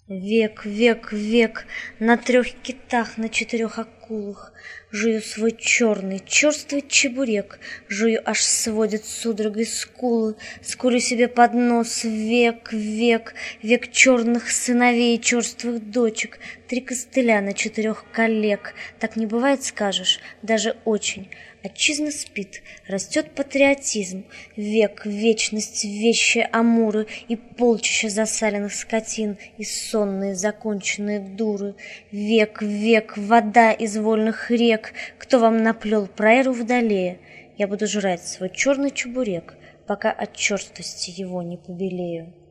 Век, век, век, на 3 китах, на 4 акулах жую свой черствый чебурек, жую, аж сводит судорогой скулы, скулю себе под нос. Век, век, век черных сыновей, черствых дочек, 3 костыля на 4 коллег. Так не бывает, скажешь, даже очень. Отчизна спит, растет патриотизм. Век, вечность, вещи амуры и полчища засаленных скотин, и сонные законченные дуры. Век, век, вода из вольных рек. Кто вам наплел про эру вдалее? Я буду жрать свой черный чебурек, пока от черствости его не побелею.